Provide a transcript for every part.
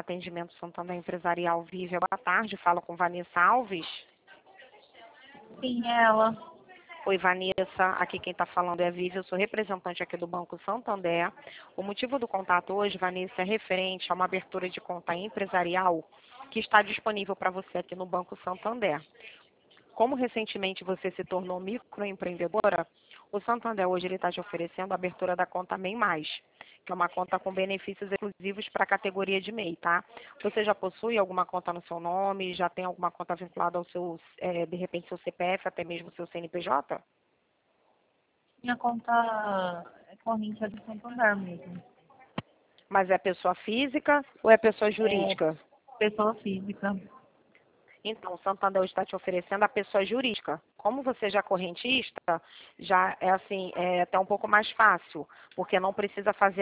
Atendimento Santander Empresarial Vívia. Boa tarde, falo com Vanessa Alves. Sim, ela. Oi, Vanessa, aqui quem está falando é a Vívia, eu sou representante aqui do Banco Santander. O motivo do contato hoje, Vanessa, é referente a uma abertura de conta empresarial que está disponível para você aqui no Banco Santander. Como recentemente você se tornou microempreendedora, o Santander hoje está te oferecendo a abertura da conta MEI+, que é uma conta com benefícios exclusivos para a categoria de MEI, tá? Você já possui alguma conta no seu nome? Já tem alguma conta vinculada ao seu, de repente, seu CPF, até mesmo seu CNPJ? Minha conta é corrente é do Santander mesmo. Mas é pessoa física ou é pessoa É jurídica? pessoa física. Então, o Santander está te oferecendo a pessoa jurídica. Como você já é correntista, já é assim, é até um pouco mais fácil, porque não precisa fazer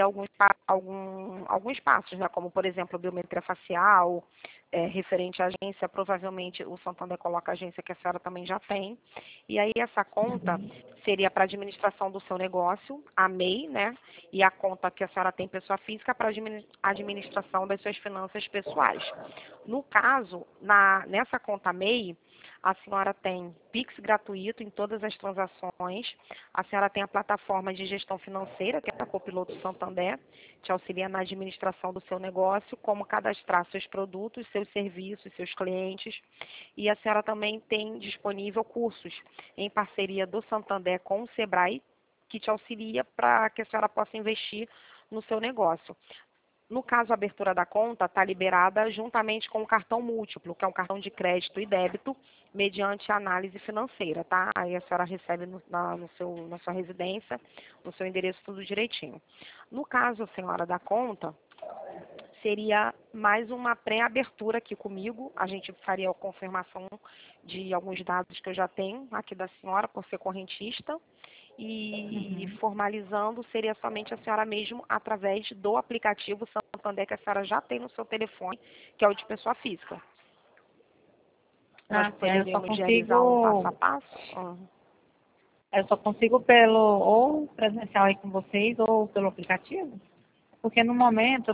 alguns passos, né? Como, por exemplo, biometria facial, referente à agência, provavelmente o Santander coloca a agência que a senhora também já tem. E aí essa conta seria para administração do seu negócio, a MEI, né? E a conta que a senhora tem pessoa física para administração das suas finanças pessoais. No caso, nessa conta MEI, a senhora tem Pix gratuito em todas as transações, a senhora tem a plataforma de gestão financeira, que é a Copiloto Santander, te auxilia na administração do seu negócio, como cadastrar seus produtos, seus serviços, seus clientes, e a senhora também tem disponível cursos em parceria do Santander com o Sebrae, que te auxilia para que a senhora possa investir no seu negócio. No caso, a abertura da conta está liberada juntamente com o cartão múltiplo, que é um cartão de crédito e débito, mediante análise financeira, tá? Aí a senhora recebe na sua residência, no seu endereço, tudo direitinho. No caso, senhora, da conta, seria mais uma pré-abertura aqui comigo. A gente faria a confirmação de alguns dados que eu já tenho aqui da senhora, por ser correntista. E formalizando seria somente a senhora mesmo através do aplicativo Santander que a senhora já tem no seu telefone, que é o de pessoa física. Nós Sim, aí eu só poderíamos realizar um passo a consigo. passo? Eu só consigo pelo ou presencial aí com vocês ou pelo aplicativo. Porque no momento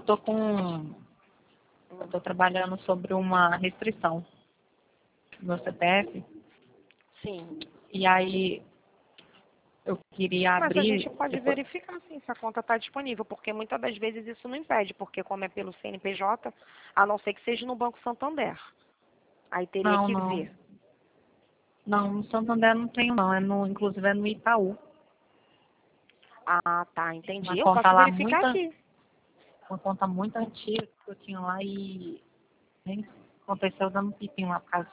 eu tô trabalhando sobre uma restrição do meu CPF. Sim. E aí eu queria Mas a abrir gente pode depois. verificar sim, se a conta está disponível, porque muitas das vezes isso não impede, porque como é pelo CNPJ, a não ser que seja no Banco Santander. Aí teria Não, que não. ver. Não, no Santander não tenho não. Inclusive é no Itaú. Ah, tá, Uma entendi. Eu conta posso lá verificar aqui. uma conta muito antiga que eu tinha lá e nem aconteceu dando um pipinho lá por causa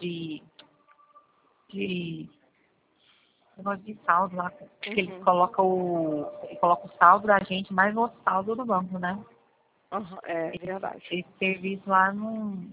de negócio de saldo lá, que eles Uhum. colocam ele coloca o saldo da gente mais o outro saldo do banco, né? Uhum, é verdade. Esse serviço lá não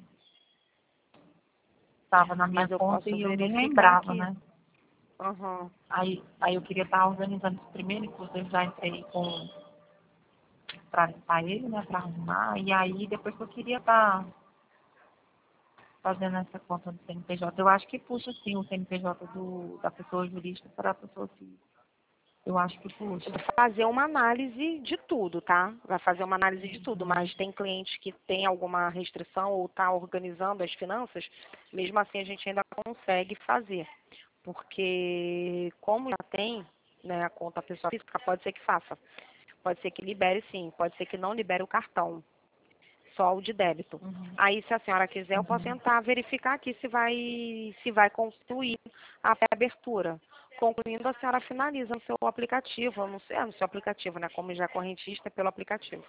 estava na minha Mas eu conta posso e eu nem verificar lembrava, aqui. né? Uhum. Aí eu queria estar organizando isso primeiro, inclusive já entrei pra limpar ele, né? Pra arrumar. E aí depois que eu queria estar fazendo essa conta do CNPJ. Eu acho que puxa sim o CNPJ da pessoa jurídica para a pessoa física. Eu acho que puxa. Vai fazer uma análise de tudo, tá? Vai fazer uma análise de tudo, mas tem cliente que tem alguma restrição ou está organizando as finanças, mesmo assim a gente ainda consegue fazer. Porque como já tem, né, a conta pessoa física, pode ser que faça. Pode ser que libere sim, pode ser que não libere o cartão, só o de débito. Aí, se a senhora quiser, eu posso tentar verificar aqui se vai concluir a pré-abertura. Concluindo, a senhora finaliza no seu aplicativo, eu não sei, no seu aplicativo, né? Como já é correntista, é pelo aplicativo.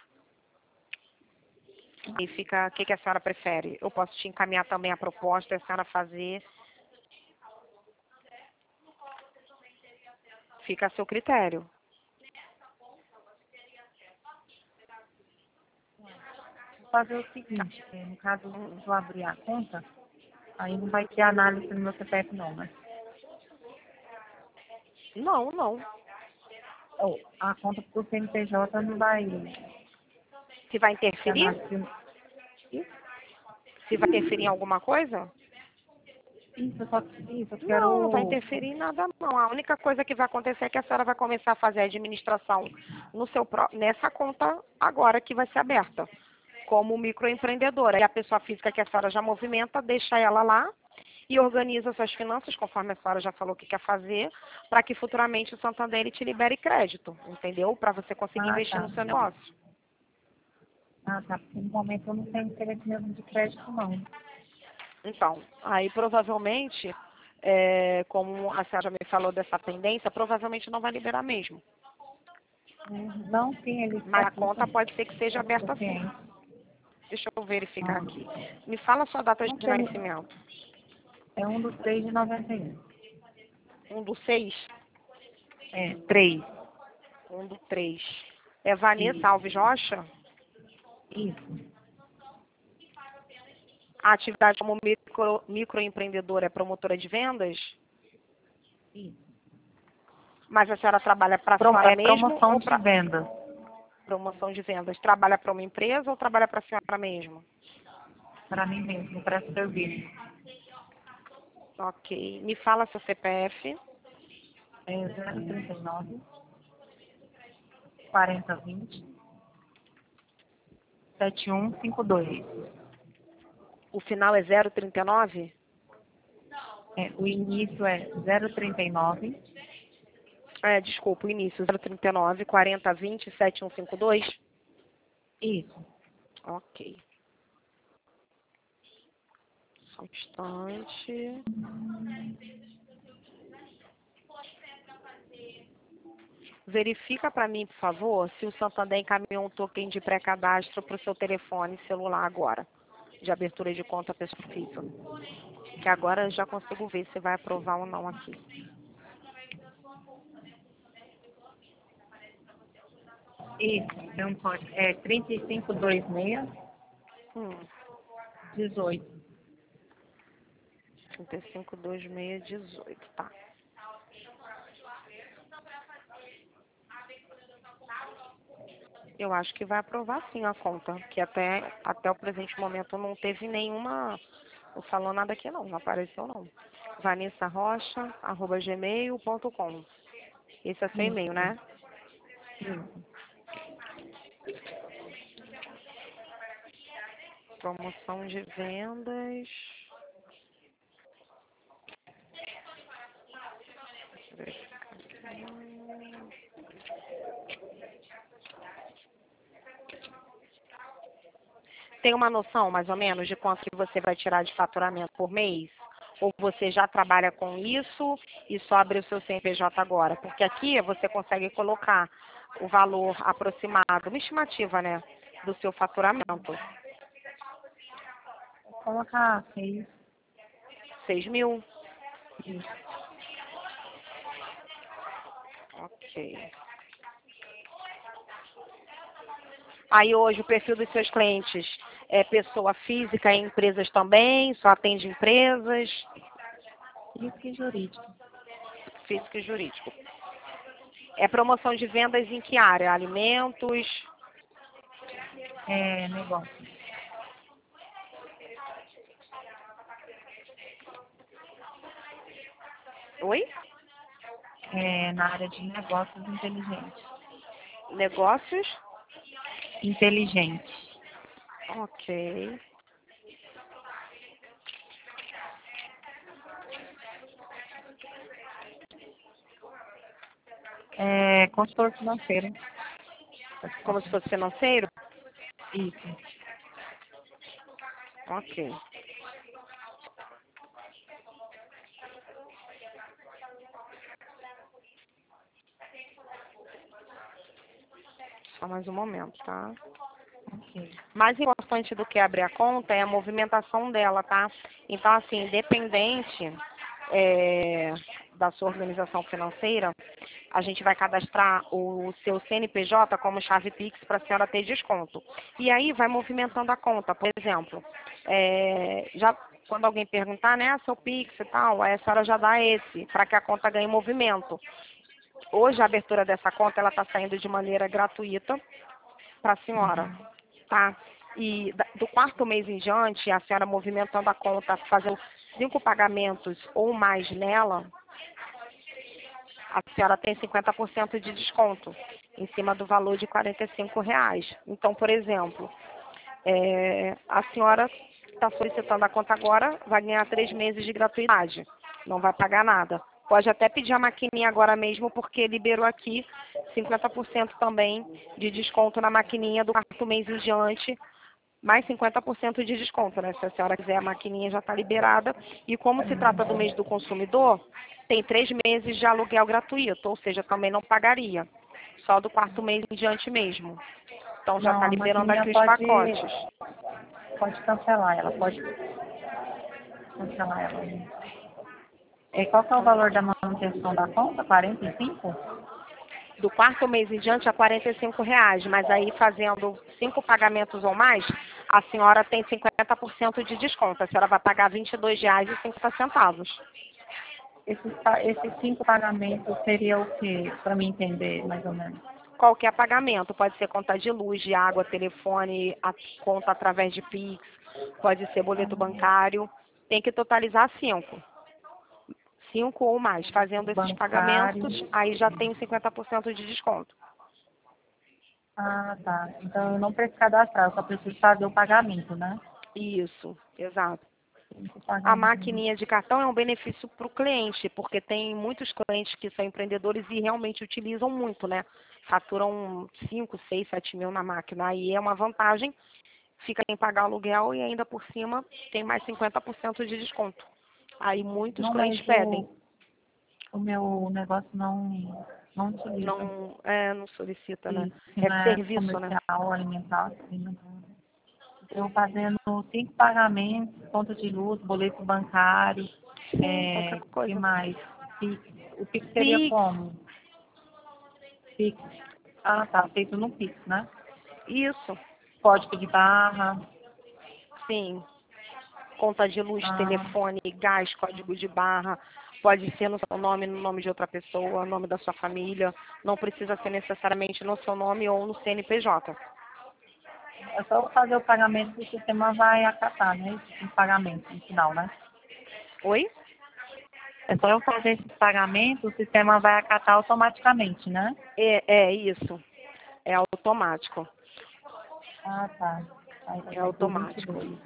E fica, o que a senhora prefere? Eu posso te encaminhar também a proposta, a senhora fazer, fica a seu critério. Vou fazer o seguinte, no caso de eu abrir a conta, aí não vai ter análise no meu CPF não, né? Não, não. Ou a conta pro CNPJ não vai Se vai ter interferir? análise. Se vai interferir em alguma coisa? Isso, eu Não, não vai quero. interferir em nada não. A única coisa que vai acontecer é que a senhora vai começar a fazer a administração nessa conta agora que vai ser aberta. como microempreendedora. E a pessoa física que a senhora já movimenta, deixa ela lá e organiza suas finanças, conforme a senhora já falou que quer fazer, para que futuramente o Santander ele te libere crédito, entendeu? Para você conseguir Ah, investir tá. no seu negócio. Ah, tá. Porque no momento eu não tenho interesse mesmo de crédito, não. Então, aí provavelmente, como a senhora me falou dessa tendência, provavelmente não vai liberar mesmo. Não, sim, ele Mas a facilita conta pode ser que seja aberta o sim. cliente. Deixa eu verificar Ah, aqui. Me fala a sua data não de tem. nascimento. É um dos 3 de 91. 1/6? É, 3. 1/3. É Vanessa Isso. Alves Rocha? Isso. A atividade como microempreendedora é promotora de vendas? Isso. Mas a senhora trabalha para a senhora É mesmo promoção ou de para venda. promoção de vendas? Trabalha para uma empresa ou trabalha para a senhora mesmo? Para mim mesmo, para serviço. Ok. Me fala seu CPF. É 039 4020 7152. O final é 039? É, o início é 039. Desculpa, o início 039 4020 7152? Isso. Ok. Só um instante. Verifica para mim, por favor, se o Santander encaminhou um token de pré-cadastro para o seu telefone celular agora, de abertura de conta pessoa física. Que agora eu já consigo ver se vai aprovar ou não aqui. Isso. É um código. É 3526 Hum, 18. 352618, tá. Eu acho que vai aprovar sim a conta, que até o presente momento não teve nenhuma, não falou nada aqui não, não apareceu não. vanessarrocha@gmail.com. Esse é seu e-mail, Isso. né? Isso. Promoção de vendas. Tem uma noção, mais ou menos, de quanto que você vai tirar de faturamento por mês? Ou você já trabalha com isso e só abre o seu CNPJ agora? Porque aqui você consegue colocar o valor aproximado, uma estimativa, né, do seu faturamento. Vou colocar 6. 6.000? Isso. Ok. Aí hoje o perfil dos seus clientes é pessoa física e empresas também? Só atende empresas? Isso que é jurídico. Físico e jurídico. É promoção de vendas em que área? Alimentos? É negócio. Oi? É na área de negócios inteligentes. Negócios? Inteligente. Ok. É consultor financeiro. Como se fosse financeiro? Isso. Ok. Só mais um momento, tá? Ok. Mais importante do que abrir a conta é a movimentação dela, tá? Então, assim, independente da sua organização financeira, a gente vai cadastrar o seu CNPJ como chave Pix para a senhora ter desconto. E aí vai movimentando a conta. Por exemplo, já quando alguém perguntar, né, seu Pix e tal, aí a senhora já dá esse, para que a conta ganhe movimento. Hoje a abertura dessa conta ela está saindo de maneira gratuita para a senhora, tá? E do quarto mês em diante, a senhora movimentando a conta, fazendo 5 pagamentos ou mais nela, a senhora tem 50% de desconto em cima do valor de R$ 45. Então, por exemplo, A senhora está solicitando a conta agora, vai ganhar 3 meses de gratuidade. Não vai pagar nada. Pode até pedir a maquininha agora mesmo, porque liberou aqui 50% também de desconto na maquininha do quarto mês em diante, mais 50% de desconto, né? Se a senhora quiser, a maquininha já está liberada. E como se trata do mês do consumidor, tem 3 meses de aluguel gratuito, ou seja, também não pagaria. Só do quarto mês em diante mesmo. Então já Não, está a liberando maquininha aqui os pacotes. pode cancelar ela, pode cancelar ela. Qual que é o valor da manutenção da conta? 45? Do quarto mês em diante a R$ 45, mas aí fazendo 5 pagamentos ou mais, a senhora tem 50% de desconto. A senhora vai pagar R$ 22,50. Esses 5 pagamentos seria o quê? Para me entender, mais ou menos. Qualquer pagamento, pode ser conta de luz, de água, telefone, a conta através de Pix, pode ser boleto bancário. Tem que totalizar 5. 5 ou mais. Fazendo esses Bancário. pagamentos, aí já tem 50% de desconto. Ah, tá. Então eu não preciso cadastrar, eu só preciso fazer o pagamento, né? Isso, exato. 5 A pagamentos. maquininha de cartão é um benefício para o cliente, porque tem muitos clientes que são empreendedores e realmente utilizam muito, né? Faturam 5, 6, 7 mil na máquina. Aí é uma vantagem, fica sem pagar aluguel e ainda por cima tem mais 50% de desconto. Aí muitos Não, mas clientes pedem. o meu negócio não utiliza. Não solicita, né? Isso, que É não é serviço, né? comercial, alimentar, assim, não. Eu fazendo 5 pagamentos, conta de luz, boleto bancário, Sim, qualquer que coisa. mais? Pix. O Pix seria Pix, como? Pix. Ah, tá, feito no Pix, né? isso, Código de barra. sim. Conta de luz, Ah, telefone, gás, código de barra. Pode ser no seu nome, no nome de outra pessoa, no nome da sua família. Não precisa ser necessariamente no seu nome ou no CNPJ. é só eu fazer o pagamento que o sistema vai acatar, né? Esse pagamento no final, né? Oi? É só eu fazer esse pagamento, o sistema vai acatar automaticamente, né? É isso. É automático. Ah, tá. Aí vai É ser por automático. 22.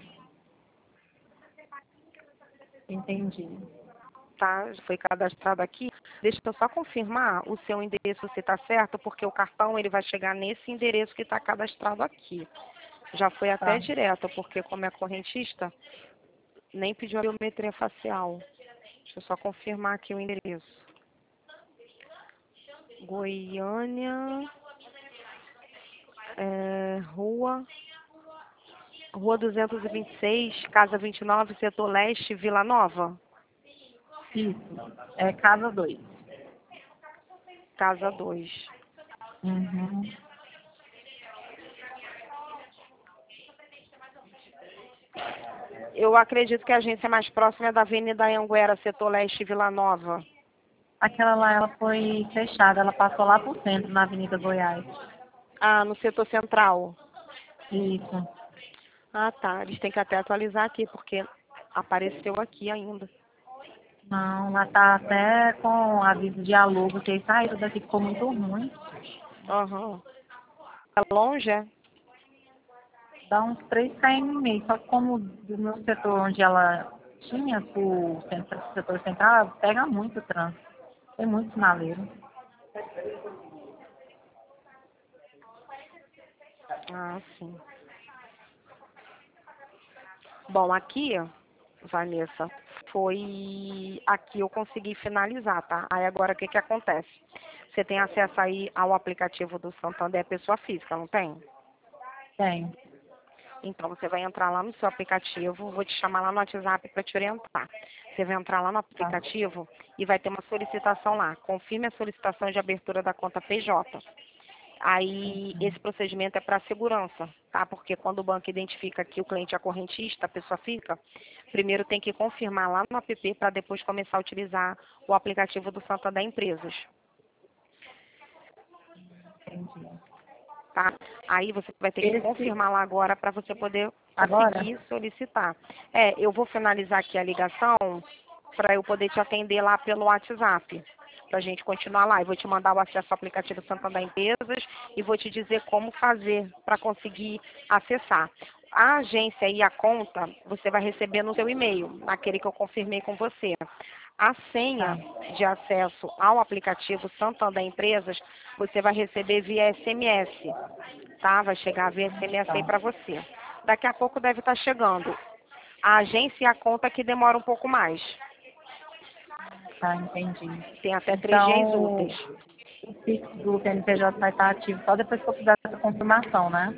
Entendi. Tá? Já foi cadastrado aqui. Deixa eu só confirmar o seu endereço se está certo, porque o cartão ele vai chegar nesse endereço que está cadastrado aqui. Já foi até Tá. direto, porque como é correntista, nem pediu a biometria facial. Deixa eu só confirmar aqui o endereço. Goiânia, Rua 226, Casa 29, Setor Leste, Vila Nova. Isso. É casa 2. Casa 2. Uhum. Eu acredito que a agência mais próxima é da Avenida Anhanguera, Setor Leste, Vila Nova. Aquela lá, ela foi fechada, ela passou lá pro centro, na Avenida Goiás. Ah, no setor central. Isso. Ah, tá. Eles têm que até atualizar aqui, porque apareceu aqui ainda. Não, lá tá até com aviso de alugo, que eles saíram daqui, ficou muito ruim. Aham. É longe, é? Dá uns 3,5 km, só que como do meu setor onde ela tinha, pro setor central, pega muito trânsito. Tem muito sinaleiro. Ah, sim. Bom, aqui, Vanessa, foi... Aqui eu consegui finalizar, tá? Aí agora o que que acontece? Você tem acesso aí ao aplicativo do Santander Pessoa Física, não tem? Tem. Então você vai entrar lá no seu aplicativo, vou te chamar lá no WhatsApp para te orientar. Você vai entrar lá no Tá. aplicativo e vai ter uma solicitação lá. Confirme a solicitação de abertura da conta PJ. Aí, esse procedimento é para segurança, tá? Porque quando o banco identifica que o cliente é correntista, a pessoa física, primeiro tem que confirmar lá no app para depois começar a utilizar o aplicativo do Santander Empresas, Entendi. tá? Aí você vai ter que Esse, confirmar lá agora para você poder agora? conseguir solicitar. Eu vou finalizar aqui a ligação para eu poder te atender lá pelo WhatsApp. para a gente continuar lá. Eu vou te mandar o acesso ao aplicativo Santander Empresas e vou te dizer como fazer para conseguir acessar. A agência e a conta você vai receber no seu e-mail, naquele que eu confirmei com você. A senha Tá, de acesso ao aplicativo Santander Empresas você vai receber via SMS, tá? Vai chegar via SMS aí tá, para você. Daqui a pouco deve estar chegando. A agência e a conta que demora um pouco mais. tá, entendi. Tem até 3 dias Então, úteis. o Pix do CNPJ vai estar ativo só depois que eu fizer essa confirmação, né?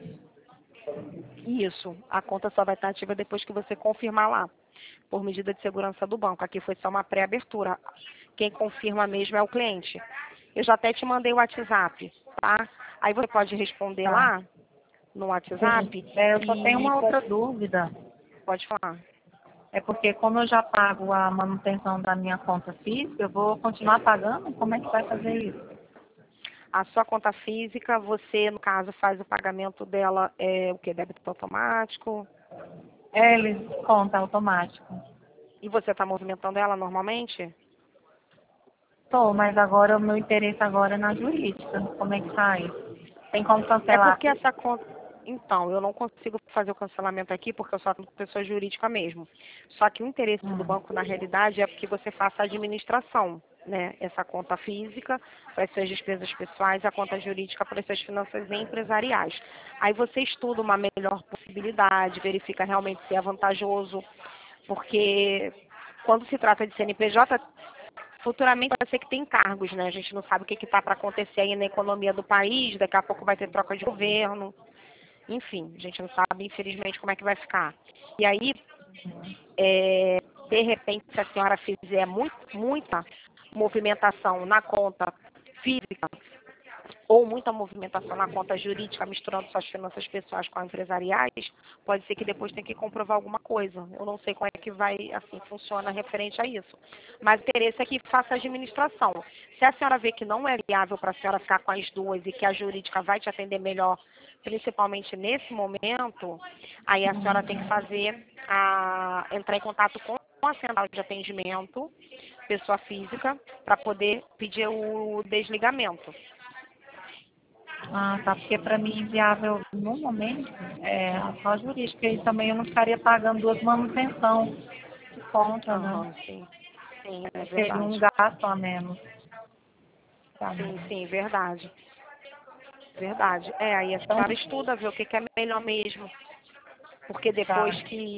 Isso. A conta só vai estar ativa depois que você confirmar lá, por medida de segurança do banco. Aqui foi só uma pré-abertura. Quem confirma mesmo é o cliente. Eu já até te mandei o WhatsApp, tá? Aí você pode responder Tá. lá no WhatsApp Sim. Eu só tenho e uma outra dúvida. pode falar. É porque como eu já pago a manutenção da minha conta física, eu vou continuar pagando? Como é que vai fazer isso? A sua conta física, você, no caso, faz o pagamento dela, o quê? Débito automático? É, ele conta automático. E você está movimentando ela normalmente? Tô, mas agora o meu interesse agora é na jurídica. Como é que faz? Tem como É cancelar? porque essa conta. Então, eu não consigo fazer o cancelamento aqui porque eu só tenho pessoa jurídica mesmo. Só que o interesse do Hum. banco, na realidade, é que você faça a administração, né? Essa conta física para as suas despesas pessoais, a conta jurídica para as suas finanças empresariais. Aí você estuda uma melhor possibilidade, verifica realmente se é vantajoso, porque quando se trata de CNPJ, futuramente pode ser que tem cargos, né? A gente não sabe o que está para acontecer aí na economia do país, daqui a pouco vai ter troca de governo. Enfim, a gente não sabe, infelizmente, como é que vai ficar. E aí, é, de repente, se a senhora fizer muita movimentação na conta física ou muita movimentação na conta jurídica, misturando suas finanças pessoais com as empresariais, pode ser que depois tenha que comprovar alguma coisa. Eu não sei como é que vai, assim, funciona referente a isso. Mas o interesse é que faça a administração. Se a senhora vê que não é viável para a senhora ficar com as duas e que a jurídica vai te atender melhor, principalmente nesse momento, aí a senhora tem que entrar em contato com a central de atendimento, pessoa física, para poder pedir o desligamento. Ah, tá. Porque para mim inviável no momento é só jurídica. E também eu não ficaria pagando duas manutenção de conta, né? Aham, sim. Sim, é Seria um verdade. gasto a menos pra Sim, mim. sim, verdade. Verdade. É, aí a Então, senhora estuda, vê o que é melhor mesmo. Porque tá. depois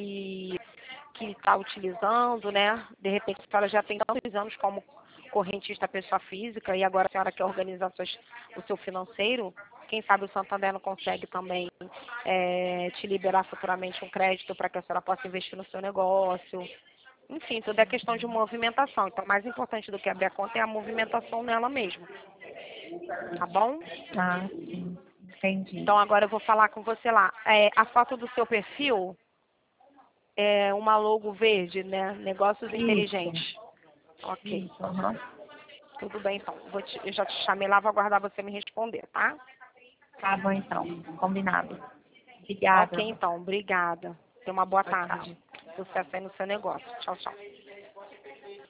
que está utilizando, né? De repente a senhora já tem tantos anos como correntista pessoa física e agora a senhora quer organizar o seu financeiro, quem sabe o Santander não consegue também te liberar futuramente um crédito para que a senhora possa investir no seu negócio. Enfim, tudo é questão de movimentação. Então, mais importante do que abrir a conta é a movimentação nela mesmo. Tá bom? Ah, sim. Entendi. Então, agora eu vou falar com você lá. A foto do seu perfil é uma logo verde, né? Negócios Isso. inteligentes. Ok. Isso, aham. Tudo bem, então. Eu já te chamei lá, vou aguardar você me responder, tá? Tá bom, então. Combinado. Ok, Obrigada. então. Obrigada. Tenha uma boa Tchau, tchau. tarde. Sucesso aí no seu negócio. Tchau, tchau.